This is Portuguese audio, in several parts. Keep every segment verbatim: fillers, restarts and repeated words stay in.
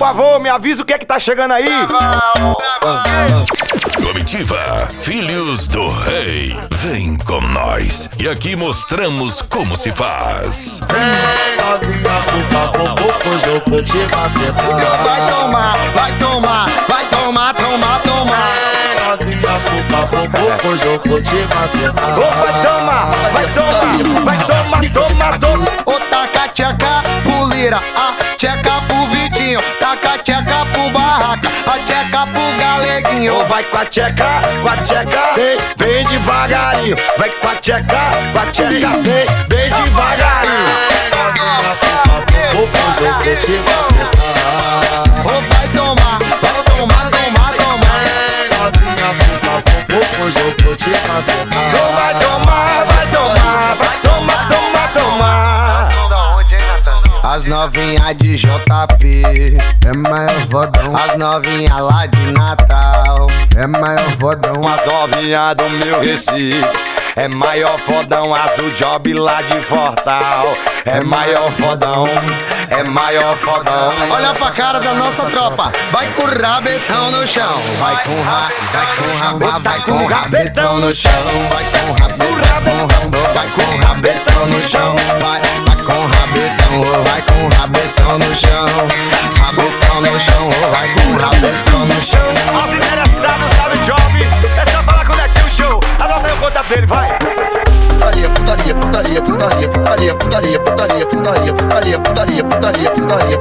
favor, me avisa o que é que tá chegando aí. Comitiva, Filhos do Rei, vem com nós e aqui mostramos como se faz. Vem novinha pro papo, hoje eu vou te macetar. Vai tomar, vai tomar, vai tomar, tomar, tomar. Vem novinha pro papo, hoje eu vou te macetar. Ô, vai tomar, vai tomar, vai tomar, toma, toma. Ô, taca tcheca pro Lira, a tcheca pro Vitinho, taca tcheca pro Barraca, a tcheca pro Galeguinho. Ô, vai com a tcheca, com a tcheca, bem, bem devagarinho. Vai com a tcheca, com a tcheca, bem, bem devagarinho. Hoje eu vou te macetar. Ô, vai tomar, vai tomar, tomar, tomar. Novinha pro papo, hoje eu vou te macetar. Ô, vai tomar, vai tomar, vai tomar, tomar, tomar. As novinhas de J P é maior vodão. As novinhas lá de Natal é maior vodão. As novinhas do meu Recife é maior fodão. As do Job lá de Fortal é maior fodão, é maior fodão. Olha pra cara da nossa tropa, vai com o rabetão no chão. Vai com ra, vai com raba, vai com o rabetão no chão. Vai com o rabetão, vai com o rabetão no chão. Vai, vai com o rabetão, vai com o rabetão no chão. Rabetão no chão, vai com o rabetão no chão. Aos interessados lá no Job, é só falar com o Netinho Show. Anota aí o contato dele, vai. Putaria, putaria, putaria, putaria, putaria, putaria, putaria, putaria, putaria, putaria, putaria, putaria.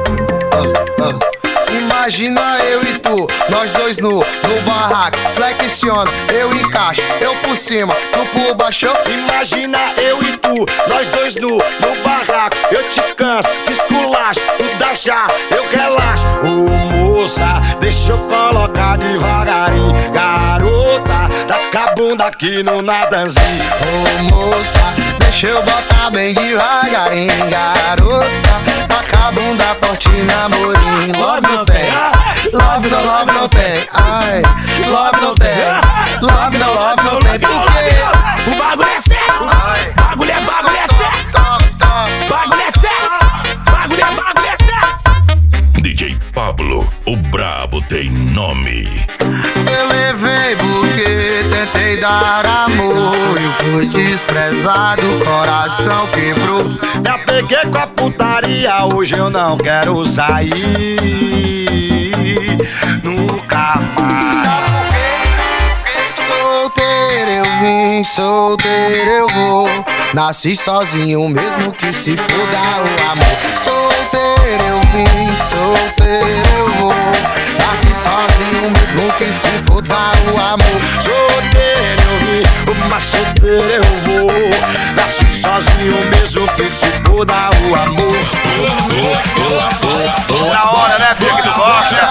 Imagina eu e tu, nós dois nu, no barraco. Flexiona, eu encaixo, eu por cima, tu por baixo. Imagina eu e tu, nós dois nu, no barraco. Eu te canso, te esculacho, tu dá chá, eu relaxo. Ô moça, deixa eu colocar devagarinho. Garota, taca a bunda aqui no nadanzinho. Ô moça, deixa eu botar bem devagarinho. Garota, taca a bunda forte na morinha. Love não tem, love não, love não tem. Ai, love não tem, love não, love não tem. Porque o bagulho é certo, bagulho é bagulho é certo, bagulho é certo, bagulho é bagulho é certo. D J Pablo, o brabo tem nome. eu levei porque tentei dar amor. Eu fui desprezado, o coração quebrou. Já peguei com a putaria, hoje eu não quero sair nunca mais. Solteiro eu vim, solteiro eu vou. Nasci sozinho mesmo que se foda o amor. Solteiro eu vim, solteiro eu vou. Nasci sozinho mesmo que se foda o amor. Solteiro eu vim, mas solteiro eu vou. Nasci sozinho mesmo que se foda o amor. Na hora, né, filho, que tu gosta?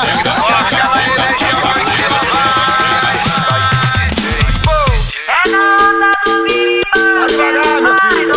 Devagar, meu filho.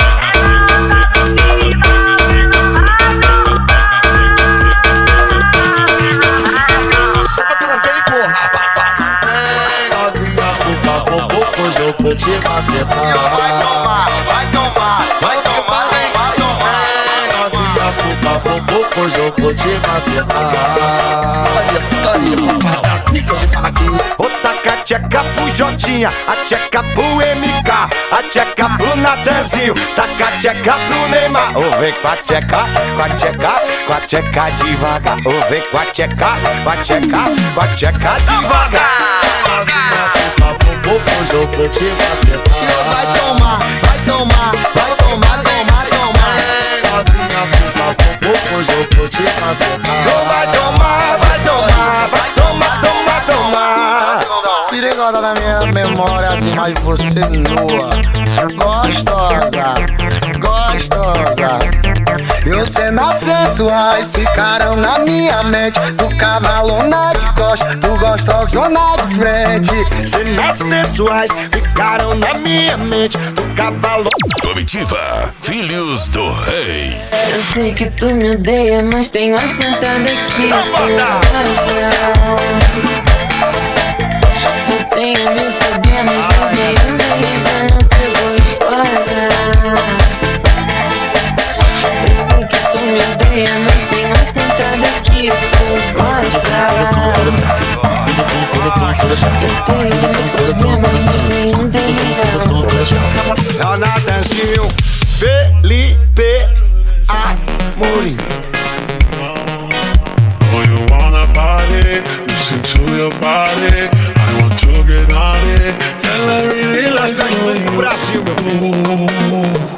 Hoje eu vou te macetar. Vai tomar, vai tomar, vai tomar, vai tomar. Novinha pro papo, hoje eu vou te macetar. Putaria, putaria, fica de barraquinha. Ô, taca a tcheca pro Jotinha, a tcheca pro M K, a tcheca pro Natanzinho, taca a tcheca pro Neymar. Ô, vem com a tcheca, com a tcheca, com a tcheca devagar. Ô, vem com a tcheca, com a tcheca, com a tcheca devagar. Novinha pro papo, hoje eu vou te macetar. Vai tomar, vai tomar, vai tomar, tomar, tomar. Novinha pro papo, hoje eu vou te macetar. Ô, vai tomar, vai tomar, vai tomar, tomar, tomar. Tirei guarda da minha memória as imagens de você nua. Gostosa, gostosa. E você nas sensuais ficaram na minha mente. Do cavalona de costa, do gostosona de frente. Cenas sensuais ficaram na minha mente. Do cavalo. Comitiva, Filhos do Rei. Eu sei que tu me odeia, mas tenho assentado aqui. Tu gosta. Eu tenho mil problemas, mas nenhum deles é não ser gostosa. Eu sei que tu me odeia, mas tenho assentado aqui. que tu gosta. Eu tenho problemas, mas nenhum deles é É o Natanzinho, Felipe Amorim. Oh, you wanna party? Listen to your body. I want to get on it. Ela really likes Brasil, meu filho.